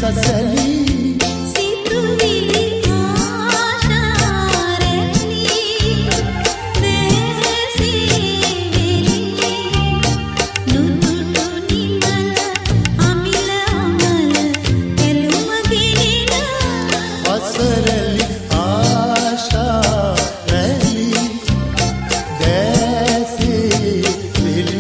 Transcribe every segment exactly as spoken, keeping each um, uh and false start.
සසලි සිතුවිලි ආශා රැලි දේසිවිලි නුදුටු නිමල අමිල අමල එළුම ගිනින අසරලි ආශා රැලි දේසිවිලි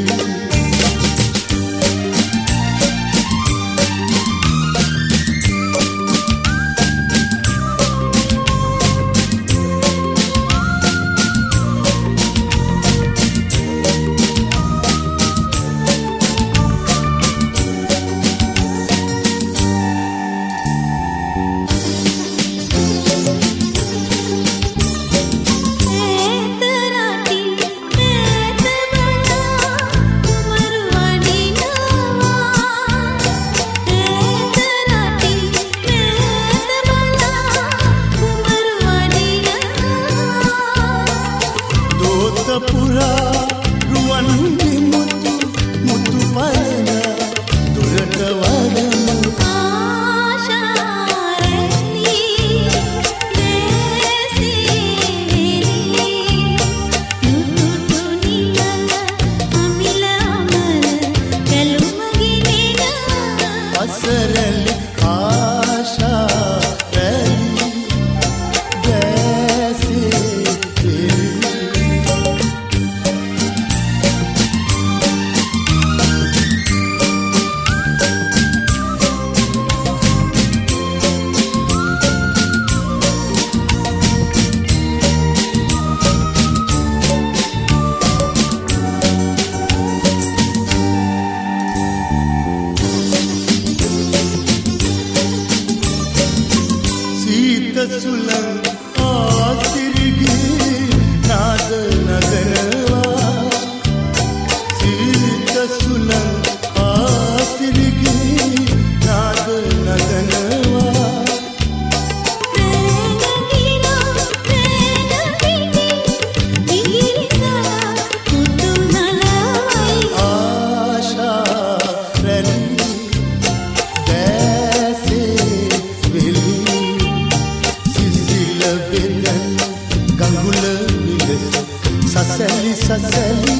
පුරා රුවන් විමුතු මුතු පයන දුරට වඩමු ආශා රැලි දේසිවිලි නුදුටු නිමල අමිල අමල එළුම ගිනින අසරලි ආශා රැලි දේසිවිලි සීත සුළං ආසිරිගේ නාද නගනවා සීත සුළං ආසිරිගේ නාද නගනවා ප්‍රේමගිරා ප්‍රේම පිටි ඉංගිරිසා කුතු නලවයි ආශා රැලි දේසිවිලි සිසිල බෙදන් ගඟුල නිලස සසලි සසලි